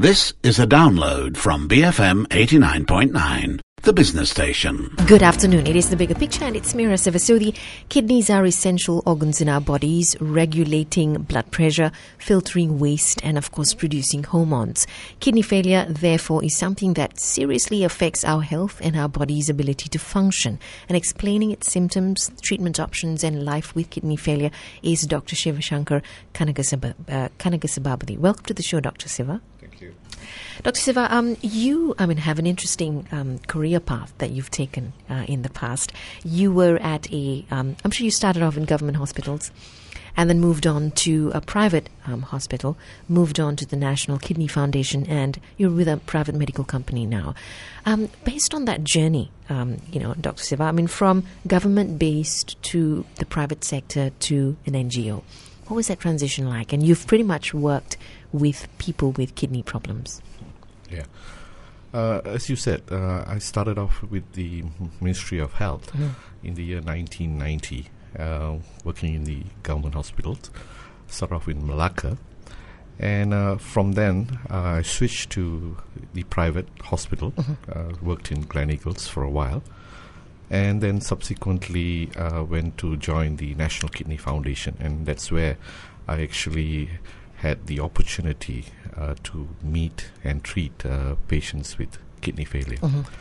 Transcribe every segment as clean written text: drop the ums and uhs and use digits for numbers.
This is a download from BFM 89.9, the business station. Good afternoon. It is The Bigger Picture and it's Mira Sevasudi. Kidneys are essential organs in our bodies, regulating blood pressure, filtering waste and, of course, producing hormones. Kidney failure, therefore, is something that seriously affects our health and our body's ability to function. And explaining its symptoms, treatment options and life with kidney failure is Dr. Shivashankar Kanagasababadi. Welcome to the show, Dr. Siva. Thank you. Dr. Siva, you have an interesting career path that you've taken in the past. You were at I'm sure you started off in government hospitals and then moved on to a private hospital, moved on to the National Kidney Foundation, and you're with a private medical company now. Based on that journey, Dr. Siva, from government-based to the private sector to an NGO, what was that transition like? And you've pretty much worked with people with kidney problems. Yeah. As you said, I started off with the Ministry of Health in the year 1990, working in the government hospitals. Started off in Malacca. And from then, I switched to the private hospital, worked in Gleneagles for a while. And then subsequently went to join the National Kidney Foundation. And that's where I actually had the opportunity to meet and treat patients with kidney failure.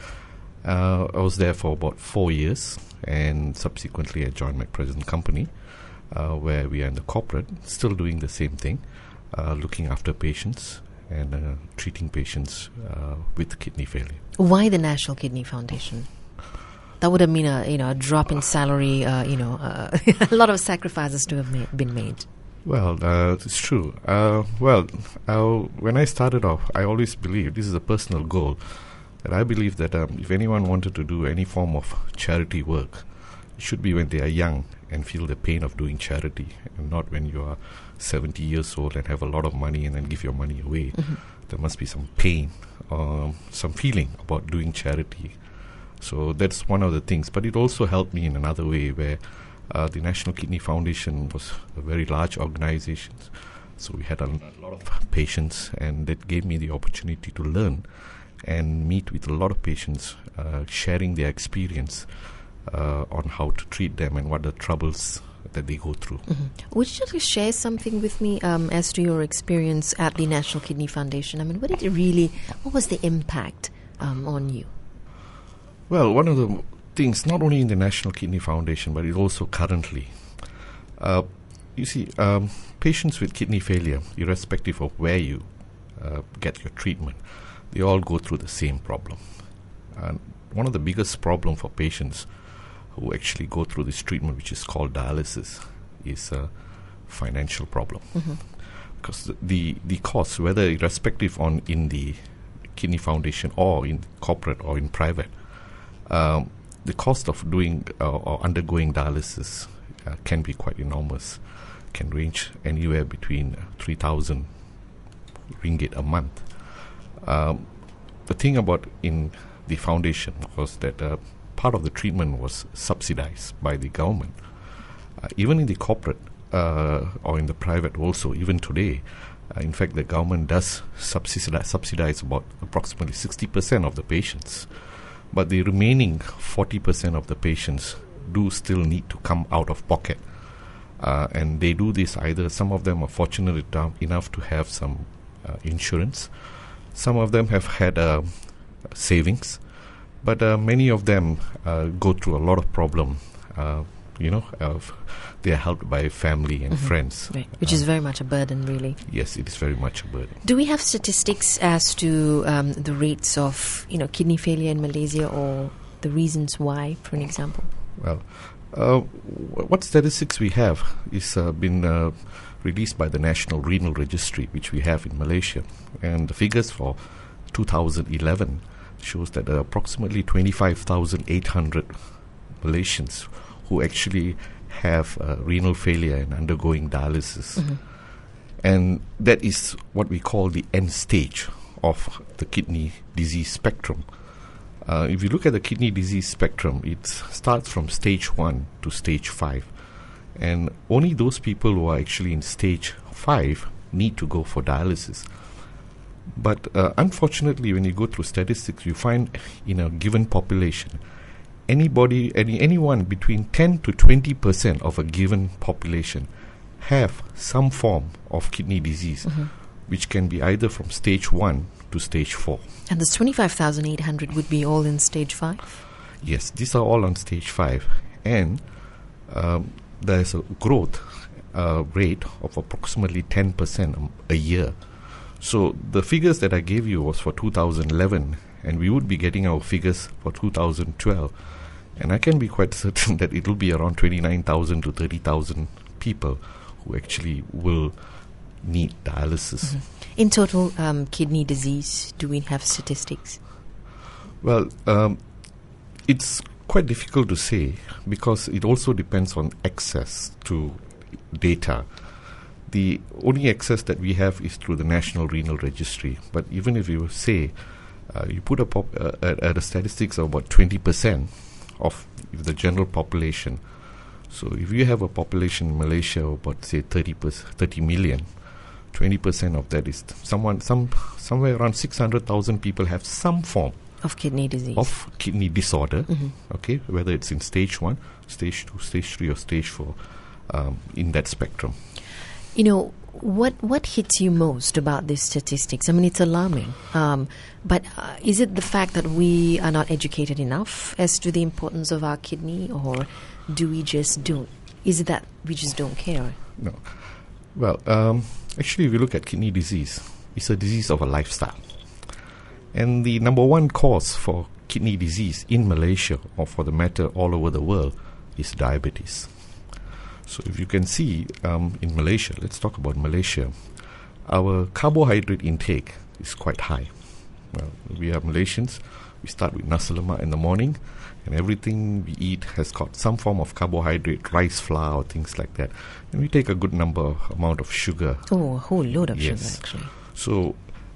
I was there for about 4 years, and subsequently I joined my present company, where we are in the corporate, still doing the same thing, looking after patients and treating patients with kidney failure. Why the National Kidney Foundation? That would have been a drop in salary, a lot of sacrifices to have been made. Well, it's true. When I started off, I always believed, this is a personal goal, that I believe that if anyone wanted to do any form of charity work, it should be when they are young and feel the pain of doing charity, and not when you are 70 years old and have a lot of money and then give your money away. There must be some pain, some feeling about doing charity. So that's one of the things. But it also helped me in another way where the National Kidney Foundation was a very large organization. So we had a lot of patients, and that gave me the opportunity to learn and meet with a lot of patients, sharing their experience on how to treat them and what the troubles that they go through. Would you just share something with me as to your experience at the National Kidney Foundation? What was the impact on you? Well, one of the things, not only in the National Kidney Foundation, but it also currently, you see, patients with kidney failure, irrespective of where you get your treatment, they all go through the same problem. And one of the biggest problem for patients who actually go through this treatment, which is called dialysis, is a financial problem. Because the cost, whether irrespective in the Kidney Foundation or in corporate or in private, the cost of doing or undergoing dialysis can be quite enormous, can range anywhere between 3,000 ringgit a month. The thing about in the foundation was that part of the treatment was subsidized by the government. Even in the corporate or in the private also, even today, in fact, the government does subsidize about approximately 60% of the patients. But the remaining 40% of the patients do still need to come out of pocket. And they do this either, some of them are fortunate enough to have some insurance. Some of them have had savings. But many of them go through a lot of problem. They are helped by family and friends. Right. Which is very much a burden, really. Yes, it is very much a burden. Do we have statistics as to the rates of kidney failure in Malaysia, or the reasons why, for an example? Well, what statistics we have is been released by the National Renal Registry, which we have in Malaysia. And the figures for 2011 shows that approximately 25,800 Malaysians who actually have renal failure and undergoing dialysis. And that is what we call the end stage of the kidney disease spectrum. If you look at the kidney disease spectrum, it starts from stage 1 to stage 5. And only those people who are actually in stage 5 need to go for dialysis. But unfortunately, when you go through statistics, you find in a given population, anyone between 10 to 20% of a given population have some form of kidney disease, which can be either from stage 1 to stage 4. And this 25,800 would be all in stage 5? Yes, these are all on stage 5. And there's a growth rate of approximately 10% a year. So the figures that I gave you was for 2011, and we would be getting our figures for 2012. And I can be quite certain that it will be around 29,000 to 30,000 people who actually will need dialysis. In total, kidney disease, do we have statistics? Well, it's quite difficult to say because it also depends on access to data. The only access that we have is through the National Renal Registry. But even if you say you put at a statistics of about 20% of the general population, so if you have a population in Malaysia of about say 30 million, 20% of that is somewhere around 600,000 people have some form of kidney disease, of kidney disorder. Okay, whether it's in stage 1, stage 2, stage 3, or stage 4, in that spectrum. You know, what hits you most about these statistics? I mean, it's alarming. But is it the fact that we are not educated enough as to the importance of our kidney, or do we just don't? Is it that we just don't care? No. Well, actually, if you look at kidney disease, it's a disease of a lifestyle. And the number one cause for kidney disease in Malaysia, or for the matter all over the world, is diabetes. So if you can see in Malaysia, let's talk about Malaysia, our carbohydrate intake is quite high. Well, we are Malaysians, we start with nasi lemak in the morning, and everything we eat has got some form of carbohydrate, rice flour, things like that. And we take a good amount of sugar. Oh, a whole load of sugar, actually. So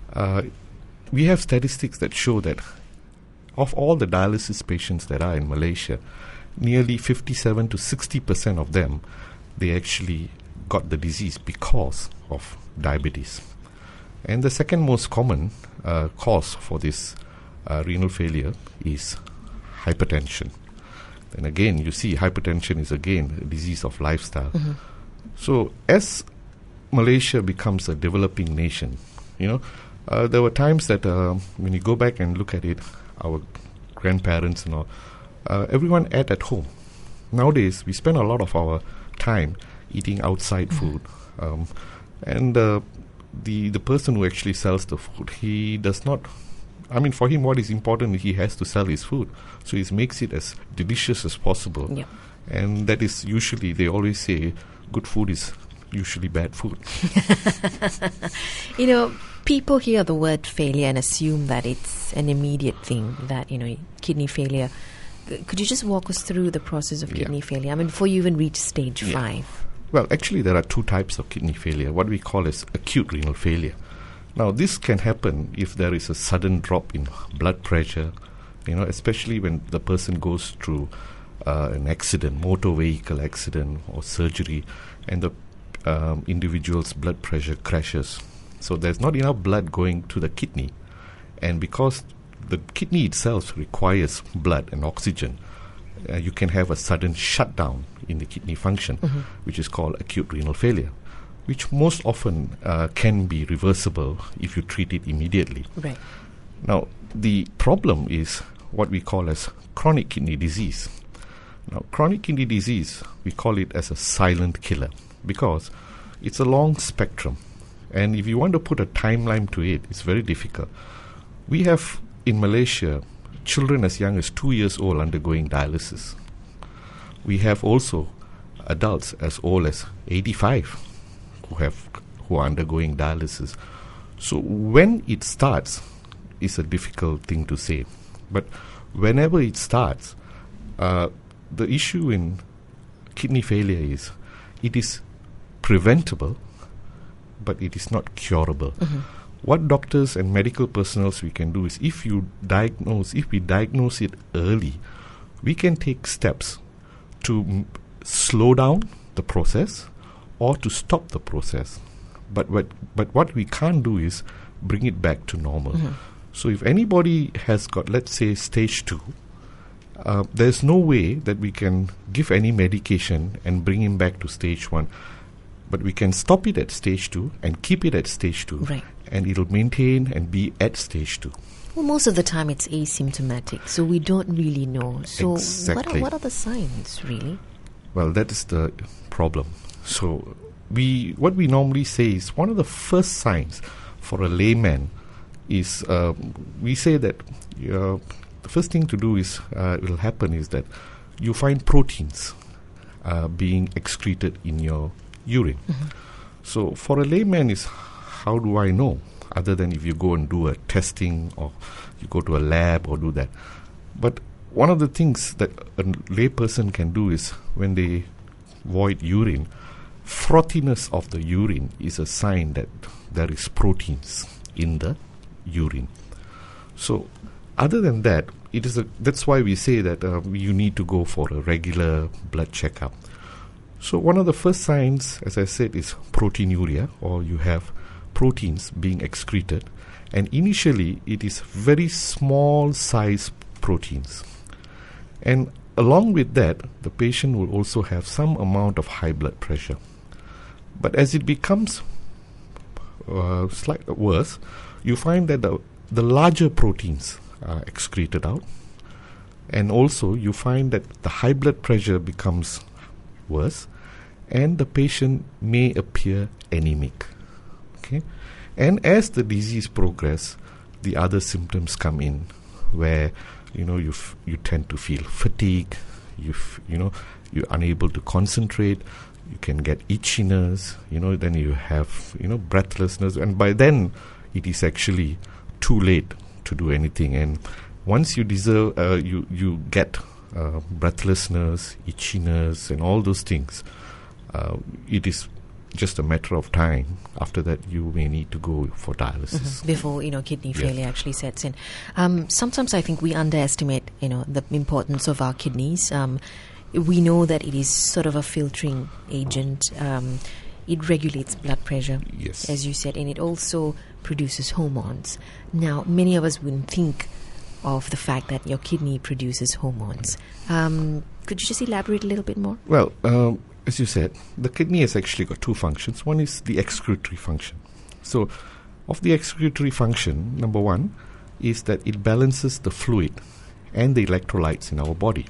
we have statistics that show that of all the dialysis patients that are in Malaysia, nearly 57 to 60% of them, they actually got the disease because of diabetes. And the second most common cause for this renal failure is hypertension. Then again, you see hypertension is again a disease of lifestyle. So as Malaysia becomes a developing nation, there were times that when you go back and look at it, our grandparents and all, everyone ate at home. Nowadays, we spend a lot of our time eating outside food. And the person who actually sells the food, he does not... I mean, for him, what is important, he has to sell his food. So he makes it as delicious as possible. Yep. And that is usually, they always say, good food is usually bad food. People hear the word failure and assume that it's an immediate thing, that, kidney failure. Could you just walk us through the process of kidney failure? I mean, before you even reach stage 5. Well, actually, there are two types of kidney failure. What we call as acute renal failure. Now, this can happen if there is a sudden drop in blood pressure, especially when the person goes through an accident, motor vehicle accident or surgery, and the individual's blood pressure crashes. So there's not enough blood going to the kidney. And because the kidney itself requires blood and oxygen, you can have a sudden shutdown in the kidney function, which is called acute renal failure, which most often can be reversible if you treat it immediately. Right. Now, the problem is what we call as chronic kidney disease. Now, chronic kidney disease, we call it as a silent killer because it's a long spectrum. And if you want to put a timeline to it, it's very difficult. We have in Malaysia children as young as 2 years old undergoing dialysis. We have also adults as old as 85 who are undergoing dialysis. So when it starts, it's a difficult thing to say. But whenever it starts, the issue in kidney failure is it is preventable, but it is not curable. What doctors and medical personnel we can do is if we diagnose it early, we can take steps to slow down the process or to stop the process. But what we can't do is bring it back to normal. So if anybody has got, let's say, stage 2, there's no way that we can give any medication and bring him back to stage 1. But we can stop it at stage 2 and keep it at stage 2. Right. And it'll maintain and be at stage 2. Well, most of the time it's asymptomatic, so we don't really know. So Exactly. what are the signs, really? Well, that is the problem. So what we normally say is one of the first signs for a layman is we say that the first thing to do is will happen is that you find proteins being excreted in your urine. So for a layman is, how do I know? Other than if you go and do a testing or you go to a lab or do that. But one of the things that a layperson can do is when they void urine, frothiness of the urine is a sign that there is proteins in the urine. So other than that, that's why we say that you need to go for a regular blood checkup. So one of the first signs, as I said, is proteinuria, or you have proteins being excreted. And initially, it is very small size proteins. And along with that, the patient will also have some amount of high blood pressure. But as it becomes slightly worse, you find that the larger proteins are excreted out. And also, you find that the high blood pressure becomes worse, and the patient may appear anemic. Okay, and as the disease progresses, the other symptoms come in, where you tend to feel fatigue, you're unable to concentrate, you can get itchiness, then you have breathlessness, and by then it is actually too late to do anything. And once you get breathlessness, itchiness, and all those things, it is just a matter of time. After that, you may need to go for dialysis before kidney failure actually sets in. Sometimes I think we underestimate the importance of our kidneys. We know that it is sort of a filtering agent. It regulates blood pressure, Yes. as you said, and it also produces hormones. Now, many of us wouldn't think of the fact that your kidney produces hormones. Could you just elaborate a little bit more? Well, as you said, the kidney has actually got two functions. One is the excretory function. So, of the excretory function, number one is that it balances the fluid and the electrolytes in our body.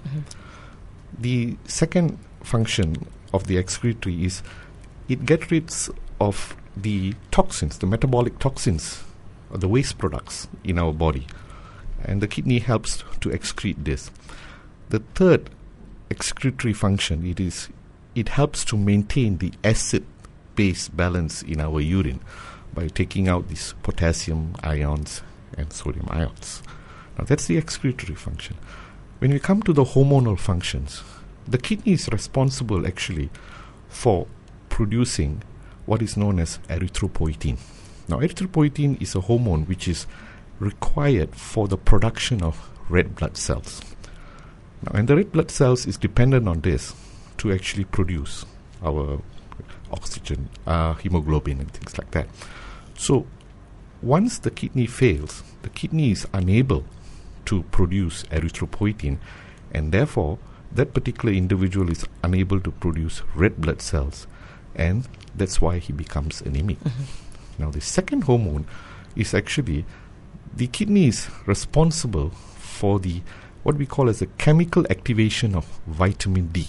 The second function of the excretory is it gets rid of the toxins, the metabolic toxins, or the waste products in our body. And the kidney helps to excrete this. The third excretory function, it helps to maintain the acid-base balance in our urine by taking out these potassium ions and sodium ions. Now that's the excretory function. When we come to the hormonal functions, the kidney is responsible actually for producing what is known as erythropoietin. Now erythropoietin is a hormone which is required for the production of red blood cells. Now, and the red blood cells is dependent on this to actually produce our oxygen, hemoglobin and things like that. So once the kidney fails, the kidney is unable to produce erythropoietin, and therefore that particular individual is unable to produce red blood cells, and that's why he becomes anemic. Now the second hormone is actually the kidney is responsible for the what we call as a chemical activation of vitamin D.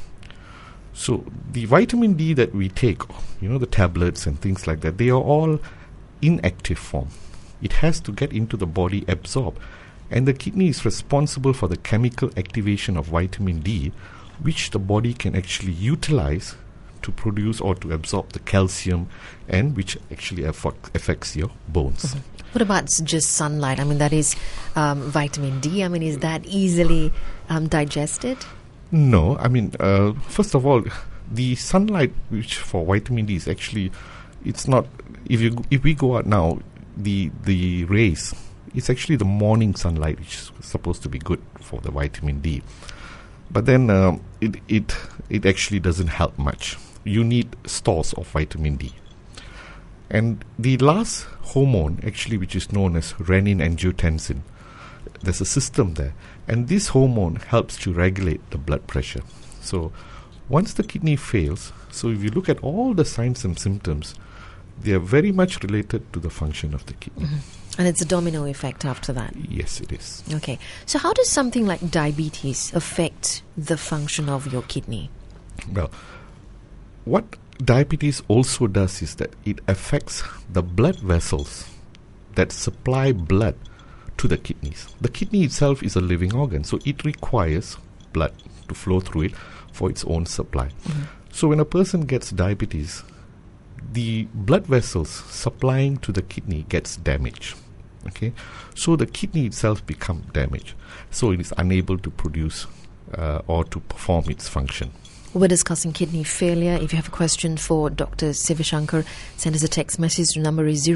So the vitamin D that we take, the tablets and things like that, they are all inactive form. It has to get into the body, absorb. And the kidney is responsible for the chemical activation of vitamin D, which the body can actually utilize to produce or to absorb the calcium, and which actually affects your bones. What about just sunlight? I mean, that is vitamin D. I mean, is that easily digested? No, I mean, first of all, the sunlight which for vitamin D is actually, it's not, if we go out now, the rays, it's actually the morning sunlight which is supposed to be good for the vitamin D. But then it actually doesn't help much. You need stores of vitamin D. And the last hormone, actually, which is known as renin-angiotensin, there's a system there. And this hormone helps to regulate the blood pressure. So once the kidney fails, so if you look at all the signs and symptoms, they are very much related to the function of the kidney. And it's a domino effect after that. Yes, it is. Okay. So how does something like diabetes affect the function of your kidney? Well, what diabetes also does is that it affects the blood vessels that supply blood to the kidneys. The kidney itself is a living organ, so it requires blood to flow through it for its own supply. So when a person gets diabetes, the blood vessels supplying to the kidney gets damaged. Okay, so the kidney itself becomes damaged, so it is unable to produce or to perform its function. We're discussing kidney failure. If you have a question for Dr. Sivashankar, send us a text message. The number is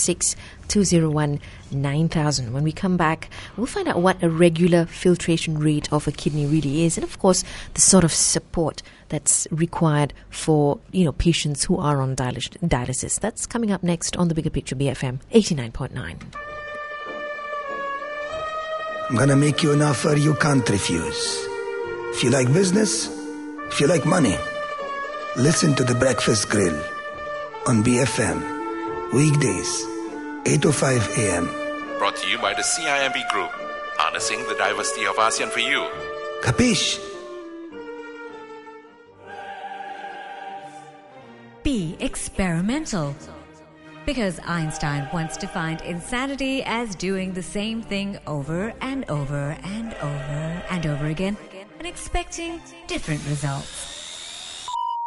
016-201-9000. When we come back, we'll find out what a regular filtration rate of a kidney really is, and of course, the sort of support that's required for patients who are on dialysis. That's coming up next on The Bigger Picture, BFM 89.9. I'm gonna make you an offer you can't refuse. If you like business, if you like money, listen to The Breakfast Grill on BFM, weekdays, 8:05 a.m. Brought to you by the CIMB Group, harnessing the diversity of ASEAN for you. Capiche? Be experimental. Because Einstein once defined insanity as doing the same thing over and over and over and over again and expecting different results.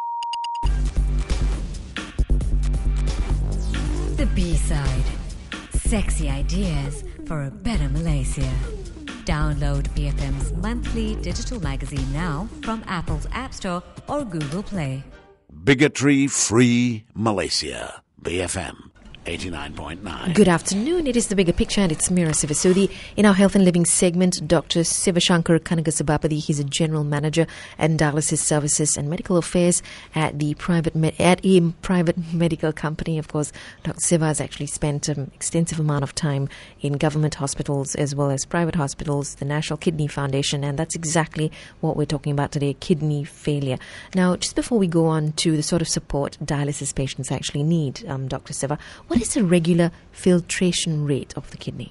The B-side. Sexy ideas for a better Malaysia. Download BFM's monthly digital magazine now from Apple's App Store or Google Play. Bigotry-free Malaysia. BFM 89.9. Good afternoon. It is The Bigger Picture and it's Mira Sivasudi. In our Health and Living segment, Dr. Sivashankar Kanagasabapathy, he's a General Manager at Dialysis Services and Medical Affairs at a private medical company. Of course, Dr. Siva has actually spent an extensive amount of time in government hospitals as well as private hospitals, the National Kidney Foundation, and that's exactly what we're talking about today, kidney failure. Now, just before we go on to the sort of support dialysis patients actually need, Dr. Siva, what is the regular filtration rate of the kidney?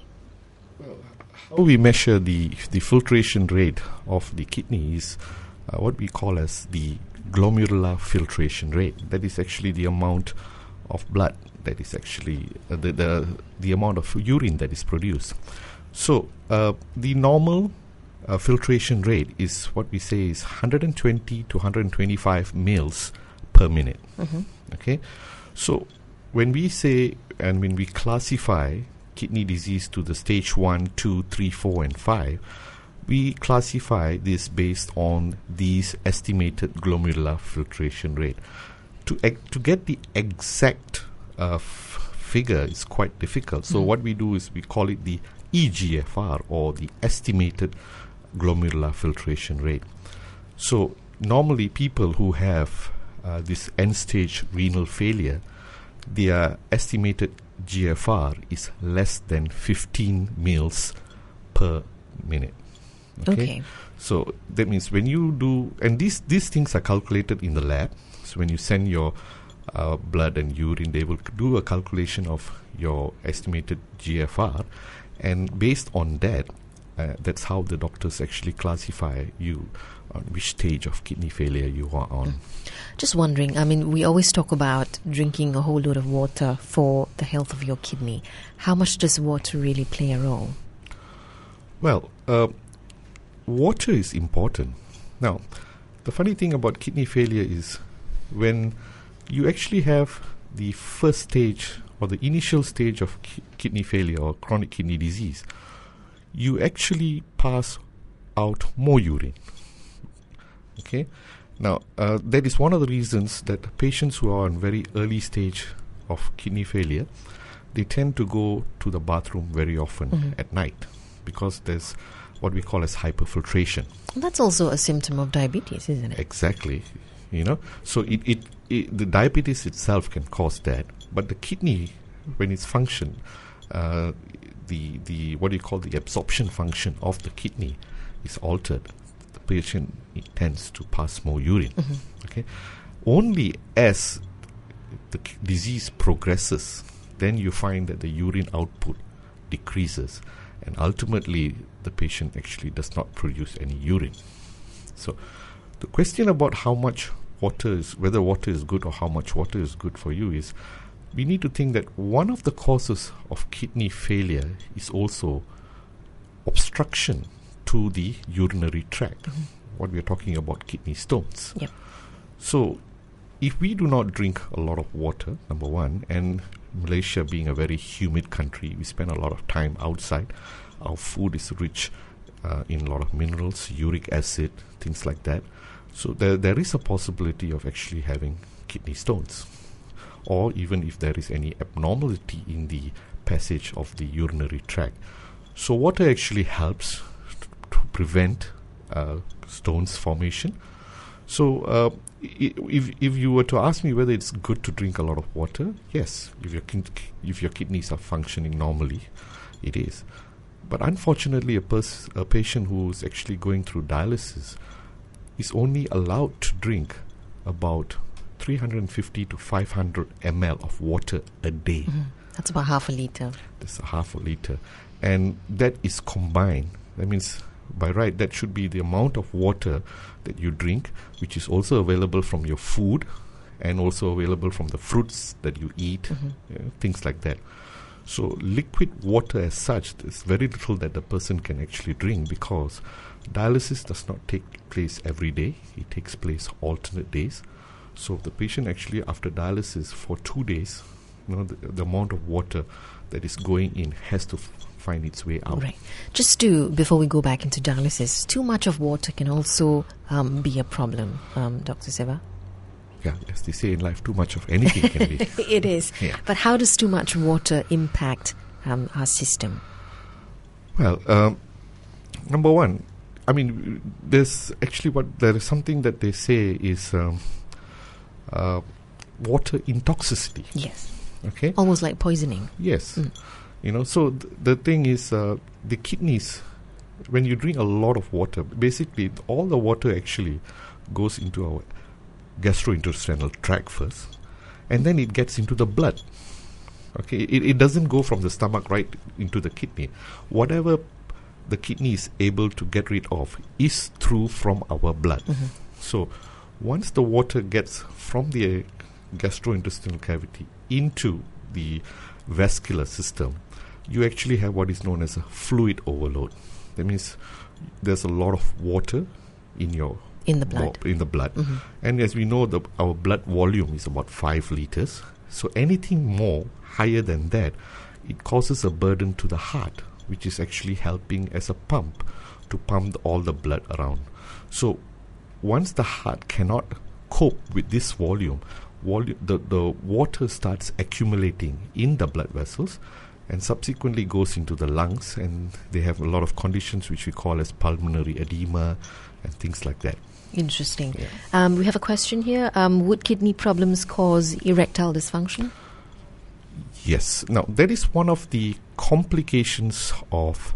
How we measure the filtration rate of the kidney is what we call as the glomerular filtration rate. That is actually the amount of blood that is actually the amount of urine that is produced. So the normal filtration rate is what we say is 120 to 125 mils per minute. Okay, so when we say and when we classify kidney disease to the stage 1, 2, 3, 4 and 5, we classify this based on these estimated glomerular filtration rate. To get the exact figure is quite difficult. So what we do is we call it the EGFR, or the estimated glomerular filtration rate. So normally people who have this end-stage renal failure, their estimated GFR is less than 15 mils per minute. Okay. So that means when you do, and these things are calculated in the lab. So when you send your blood and urine, they will do a calculation of your estimated GFR, and based on that, that's how the doctors actually classify you on which stage of kidney failure you are on. Just wondering, I mean, we always talk about drinking a whole load of water for the health of your kidney. How much does water really play a role? Well, water is important. Now, the funny thing about kidney failure is when you actually have the first stage or the initial stage of kidney failure or chronic kidney disease, you actually pass out more urine. Okay? Now, that is one of the reasons that patients who are in very early stage of kidney failure, they tend to go to the bathroom very often at night, because there's what we call as hyperfiltration. That's also a symptom of diabetes, isn't it? Exactly. So the diabetes itself can cause that, But the kidney, when it's function, the what do you call the absorption function of the kidney is altered. The patient tends to pass more urine. Okay, only as the disease progresses, then you find that the urine output decreases, and ultimately the patient actually does not produce any urine. So the question about how much water is, whether water is good or how much water is good for you, is we need to think that one of the causes of kidney failure is also obstruction to the urinary tract. What we are talking about, kidney stones. Yep. So if we do not drink a lot of water, number one, and Malaysia being a very humid country, we spend a lot of time outside. Our food is rich in a lot of minerals, uric acid, things like that. So there is a possibility of actually having kidney stones, or even if there is any abnormality in the passage of the urinary tract. So water actually helps to prevent stones formation. So if you were to ask me whether it's good to drink a lot of water, yes, if your kidneys are functioning normally, it is. But unfortunately, a patient who is actually going through dialysis is only allowed to drink about 350 to 500 ml of water a day. That's about half a liter. That's half a liter. And that is combined. That means, by right, that should be the amount of water that you drink, which is also available from your food and also available from the fruits that you eat, things like that. So liquid water as such, there's very little that the person can actually drink, because dialysis does not take place every day. It takes place alternate days. So the patient actually, after dialysis for 2 days, the amount of water that is going in has to find its way out. Right. Just before we go back into dialysis, too much of water can also be a problem, Dr. Siva. Yeah, as they say in life, too much of anything can be. It is. Yeah. But how does too much water impact our system? Well, number one, I mean, there is something that they say is water intoxicity. Yes. Okay. Almost like poisoning. Yes. So the thing is, the kidneys, when you drink a lot of water, basically all the water actually goes into our gastrointestinal tract first, and then it gets into the blood. Okay, it doesn't go from the stomach right into the kidney. Whatever the kidney is able to get rid of is through from our blood. So once the water gets from the gastrointestinal cavity into the vascular system, you actually have what is known as a fluid overload. That means there's a lot of water in the blood. And as we know, our blood volume is about 5 liters. So anything more higher than that, it causes a burden to the heart, which is actually helping as a pump to pump all the blood around. So once the heart cannot cope with this volume, the water starts accumulating in the blood vessels and subsequently goes into the lungs, and they have a lot of conditions which we call as pulmonary edema and things like that. Interesting. Yeah. We have a question here. Would kidney problems cause erectile dysfunction? Yes. Now, that is one of the complications of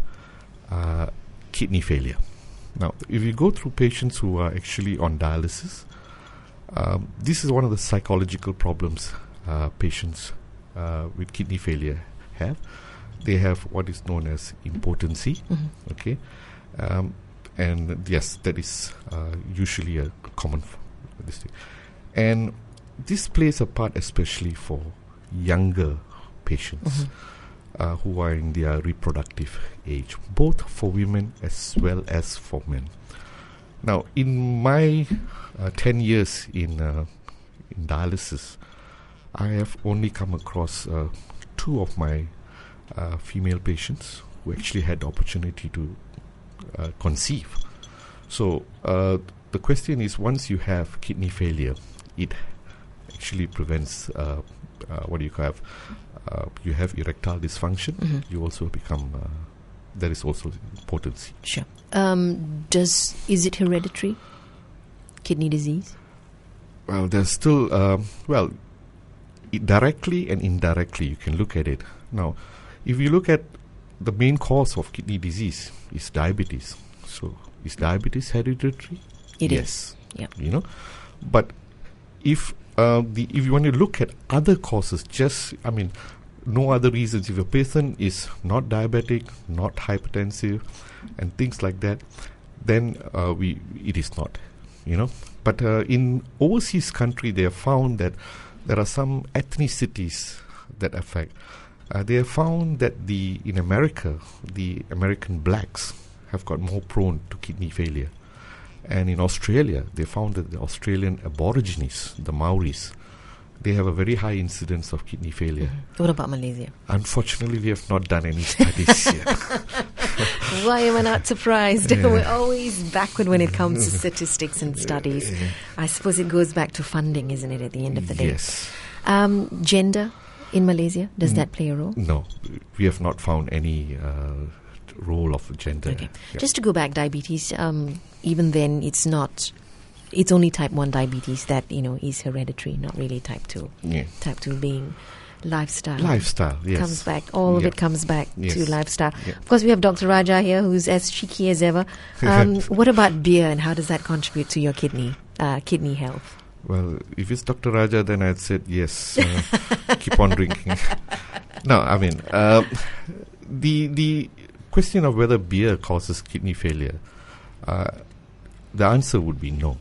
kidney failure. Now, if you go through patients who are actually on dialysis, this is one of the psychological problems patients with kidney failure have. They have what is known as impotency. Okay. And yes, that is usually a common thing. And this plays a part especially for younger patients who are in their reproductive age, both for women as well as for men. Now, in my 10 years in dialysis, I have only come across 2 of my female patients who actually had the opportunity to conceive. So the question is, once you have kidney failure, it actually prevents you have erectile dysfunction. You also become there is also impotency. Sure. Is it hereditary, kidney disease? Well, there's still directly and indirectly, you can look at it. Now, if you look at the main cause of kidney disease is diabetes. So, is diabetes hereditary? It yes. is. Yeah. You know, but if you want to look at other causes, no other reasons. If a person is not diabetic, not hypertensive, and things like that, then it is not. You know, but in overseas country, they have found that there are some ethnicities that affect. They have found that in America, the American blacks have got more prone to kidney failure. And in Australia, they found that the Australian Aborigines, the Maoris, they have a very high incidence of kidney failure. What about Malaysia? Unfortunately, we have not done any studies yet. Why am I not surprised? We're always backward when it comes to statistics and studies. I suppose it goes back to funding, isn't it, at the end of the day? Yes. Gender in Malaysia, does that play a role? No, we have not found any role of gender. Okay. Yeah. Just to go back, diabetes, even then it's only type 1 diabetes that, is hereditary, not really type 2. Yeah. Type 2 being lifestyle. Lifestyle, yes. Comes back, all of it comes back Yes. to lifestyle. Yeah. Of course, we have Dr. Raja here, who's as cheeky as ever. What about beer, and how does that contribute to your kidney health? Well, if it's Dr. Raja, then I'd said yes. Keep on drinking. No, I mean, the question of whether beer causes kidney failure, the answer would be no.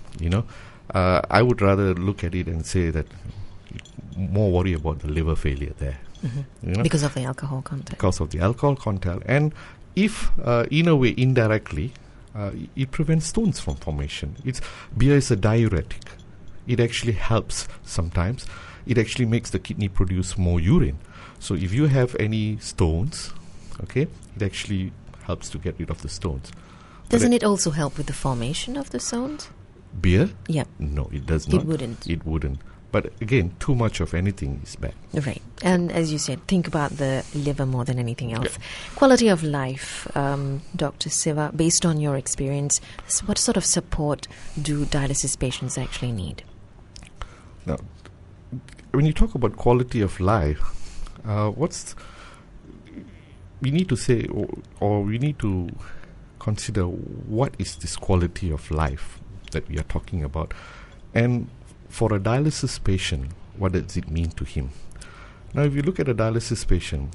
I would rather look at it and say that more worry about the liver failure there. Because of the alcohol content. Because of the alcohol content. And if, in a way, indirectly, it prevents stones from formation. Beer is a diuretic. It actually helps sometimes. It actually makes the kidney produce more urine. So if you have any stones, it actually helps to get rid of the stones. Doesn't it also help with the formation of the stones? Beer? Yeah. No, it does not. It wouldn't. But again, too much of anything is bad. Right. And as you said, think about the liver more than anything else. Yeah. Quality of life, Dr. Siva, based on your experience, what sort of support do dialysis patients actually need? Now, when you talk about quality of life, we need to say, or we need to consider what is this quality of life that we are talking about. And for a dialysis patient, what does it mean to him? Now, if you look at a dialysis patient,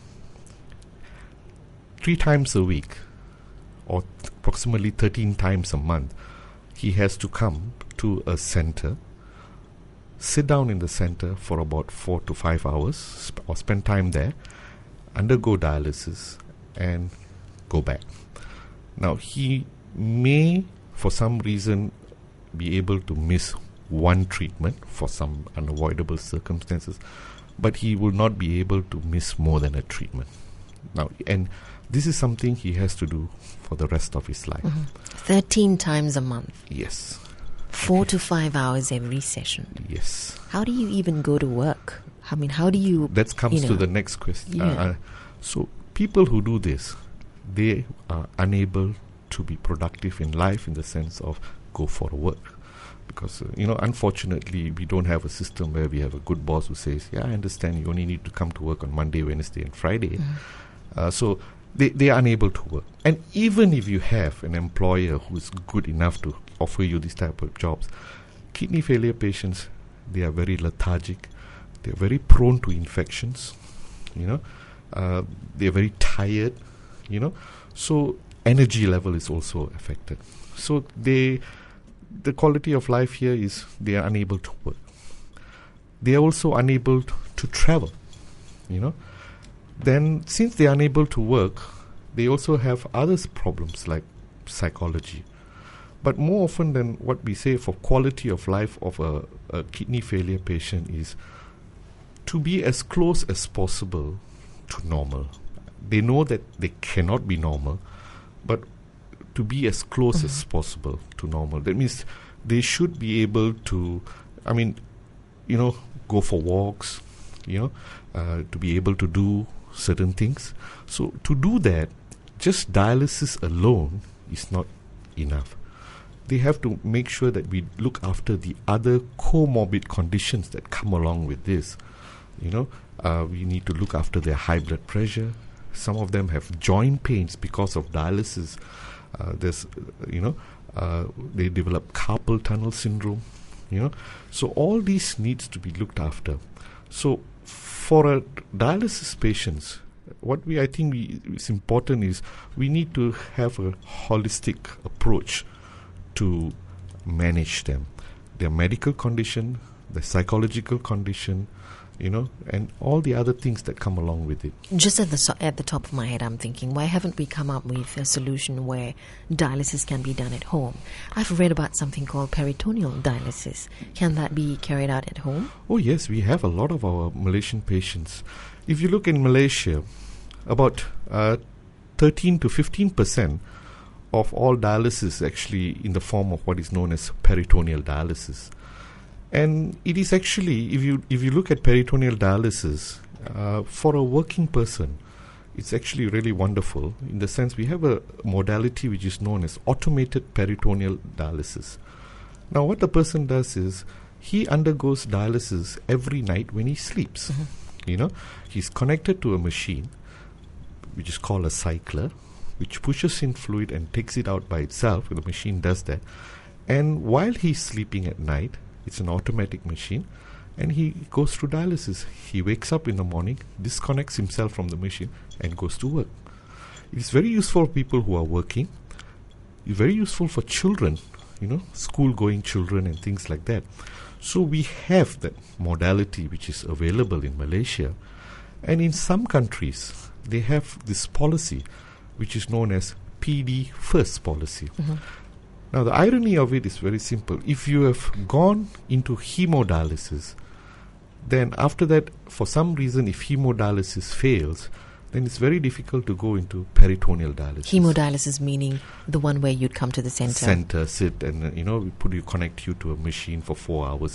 3 times a week, or approximately 13 times a month, he has to come to a center, sit down in the center for about 4 to 5 hours, or spend time there, undergo dialysis, and go back. Now, he may, for some reason, be able to miss one treatment for some unavoidable circumstances, but he will not be able to miss more than a treatment. Now, and this is something he has to do for the rest of his life. 13 times a month. Yes. 4 to 5 hours every session. Yes. How do you even go to work? I mean, how do you... That comes to the next question. Yeah. So people who do this, they are unable to be productive in life in the sense of go for work. Because, unfortunately, we don't have a system where we have a good boss who says, yeah, I understand you only need to come to work on Monday, Wednesday, and Friday. So they are unable to work. And even if you have an employer who is good enough to offer you this type of jobs, kidney failure patients, they are very lethargic. They are very prone to infections. They are very tired. So energy level is also affected. So the quality of life here is they are unable to work. They are also unable to travel. Then since they are unable to work, they also have other problems like psychology. But more often than what we say for quality of life of a kidney failure patient is to be as close as possible to normal. They know that they cannot be normal, but to be as close as possible to normal. That means they should be able to, go for walks, to be able to do certain things. So to do that, just dialysis alone is not enough. They have to make sure that we look after the other comorbid conditions that come along with this. We need to look after their high blood pressure. Some of them have joint pains because of dialysis. They develop carpal tunnel syndrome. So all these needs to be looked after. So for a dialysis patients, I think is important is we need to have a holistic approach to manage them, their medical condition, the psychological condition, and all the other things that come along with it. Just at the top of my head, I'm thinking, why haven't we come up with a solution where dialysis can be done at home? I've read about something called peritoneal dialysis. Can that be carried out at home? Oh yes, we have a lot of our Malaysian patients. If you look in Malaysia, about 13 to 15% of all dialysis actually in the form of what is known as peritoneal dialysis. And it is actually, if you look at peritoneal dialysis, for a working person, it's actually really wonderful in the sense we have a modality which is known as automated peritoneal dialysis. Now, what the person does is he undergoes dialysis every night when he sleeps. Mm-hmm. He's connected to a machine, which is called a cycler, which pushes in fluid and takes it out by itself. The machine does that. And while he's sleeping at night, it's an automatic machine, and he goes through dialysis. He wakes up in the morning, disconnects himself from the machine, and goes to work. It's very useful for people who are working. It's very useful for children, school-going children and things like that. So we have that modality which is available in Malaysia. And in some countries, they have this policy which is known as PD First policy. Mm-hmm. Now, the irony of it is very simple. If you have gone into hemodialysis, then after that, for some reason, if hemodialysis fails, then it's very difficult to go into peritoneal dialysis. Hemodialysis meaning the one where you'd come to the center. Sit, and we connect you to a machine for 4 hours.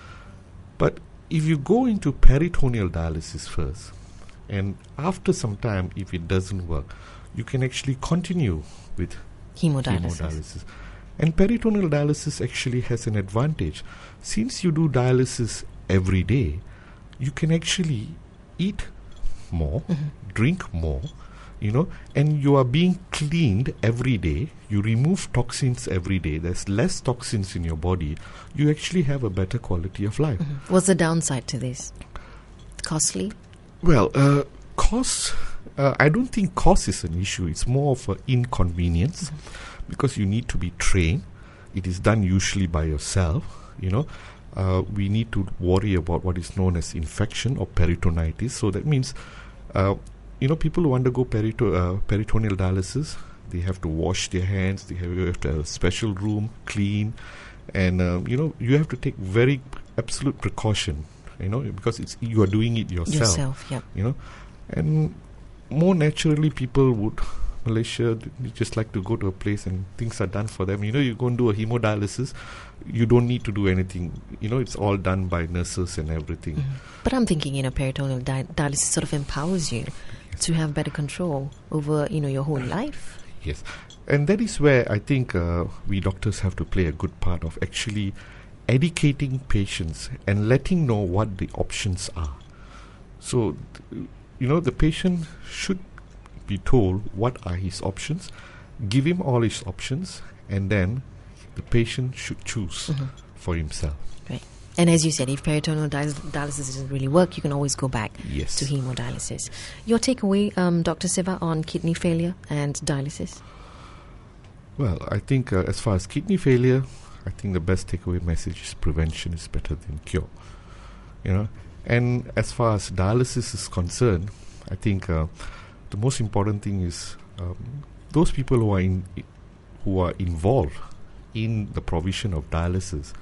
But if you go into peritoneal dialysis first, and after some time, if it doesn't work, you can actually continue with hemodialysis. And peritoneal dialysis actually has an advantage. Since you do dialysis every day, you can actually eat more, mm-hmm. drink more, and you are being cleaned every day. You remove toxins every day. There's less toxins in your body. You actually have a better quality of life. Mm-hmm. What's the downside to this? Costly? Well, cost, I don't think cost is an issue. It's more of an inconvenience. Mm-hmm. Because you need to be trained. It is done usually by yourself. We need to worry about what is known as infection or peritonitis. So that means, people who undergo peritoneal dialysis, they have to wash their hands. You have to have a special room, clean, and you have to take very absolute precaution. Because you are doing it yourself. Yeah. And more naturally, people would. Malaysia, you just like to go to a place and things are done for them. You go and do a hemodialysis, you don't need to do anything. It's all done by nurses and everything. Mm-hmm. But I'm thinking, peritoneal dialysis sort of empowers you to have better control over, your whole life. Yes. And that is where I think we doctors have to play a good part of actually educating patients and letting know what the options are. So, the patient should be told what are his options, give him all his options, and then the patient should choose mm-hmm. for himself. Right. And as you said, if peritoneal dialysis doesn't really work, you can always go back to hemodialysis. Your takeaway, Dr. Siva, on kidney failure and dialysis? Well, I think as far as kidney failure, I think the best takeaway message is prevention is better than cure. And as far as dialysis is concerned, I think the most important thing is those people who are involved in the provision of dialysis.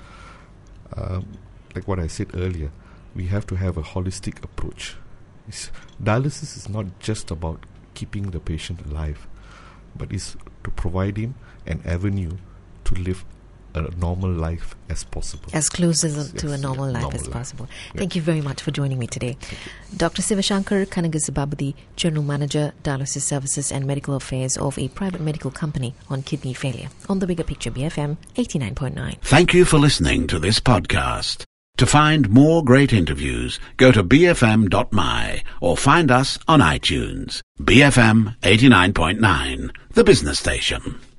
Like what I said earlier, we have to have a holistic approach. Dialysis is not just about keeping the patient alive, but is to provide him an avenue to live a normal life as possible. As close to a normal life as possible. Thank you very much for joining me today. Dr. Sivashankar Kanagasababadi, General Manager, Dialysis Services and Medical Affairs of a private medical company on kidney failure. On The Bigger Picture, BFM 89.9. Thank you for listening to this podcast. To find more great interviews, go to bfm.my or find us on iTunes. BFM 89.9, the business station.